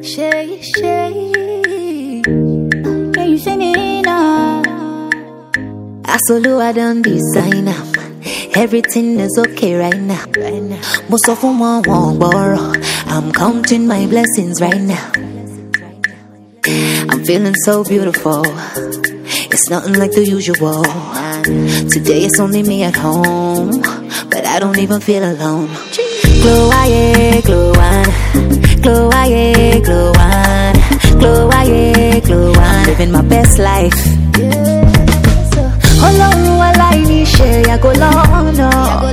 Shay, Shay, can you see me now? I done design up. Everything is okay right now. Most of them won't borrow. I'm counting my blessings right now. I'm feeling so beautiful. It's nothing like the usual. Today it's only me at home, but I don't even feel alone. Glow, aye, glow on. Glow, aye, glow on. Glow, aye, glow on. Living my best life. Ọlọ́run aláìníṣẹ́ yàgò lọ́nà.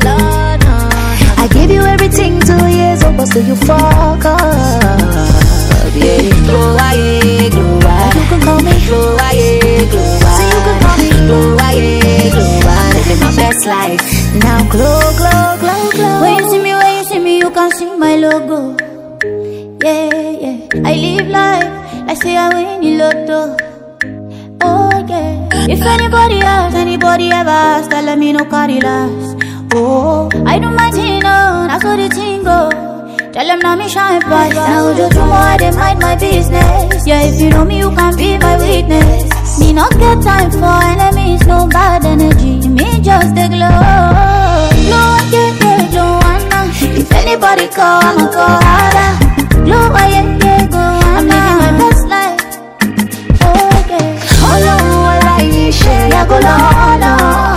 I gave you everything 2 years ago, so you fuck up. Yeah. Glow, aye, glow on. You can call me glow, aye, glow on. So you can call me glow, aye, glow on. Living my best life. Now glow, glow, glow, glow. When you see me, you can see my logo. Yeah, yeah. I live life like say I win the lotto. Oh yeah. If anybody ever ask, tell me no carry last. Oh, I do my thing, no, that's what the thing go. Tell them now me shine bright. Now just tomorrow I dey mind my business. Yeah, if you know me, you can be my witness. Me not get time for enemies, no bad energy. Me just the glow. Glow, yeah, yeah, glow, Anna. If anybody call, I'ma go harder. Glow, yeah, yeah, go, I'm living my best life. Oh yeah. Ọlọ́run aláìníṣẹ́ yàgò lọ́nà.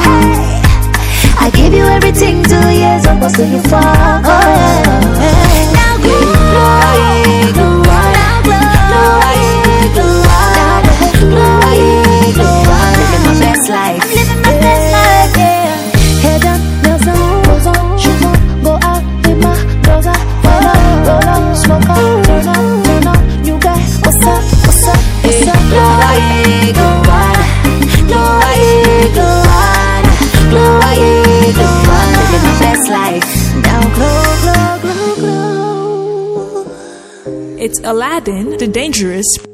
I gave you everything 2 years ago, so you fuck up. Now glow, aye, glow on. Glow, aye, glow on. Glow, aye, glow on. Living my best life. I'm living my best life, yeah. Head down, nails on, goes on, shoes on, go out with my girls out. Roll up, smoke up, turn up. You got what's up, what's up, what's up? Glow, aye, glow on. Glow, aye, glow on. Glow, aye, glow on. Living my best life. Now glow, glow, glow, glow. It's Aladdin, the Dangerous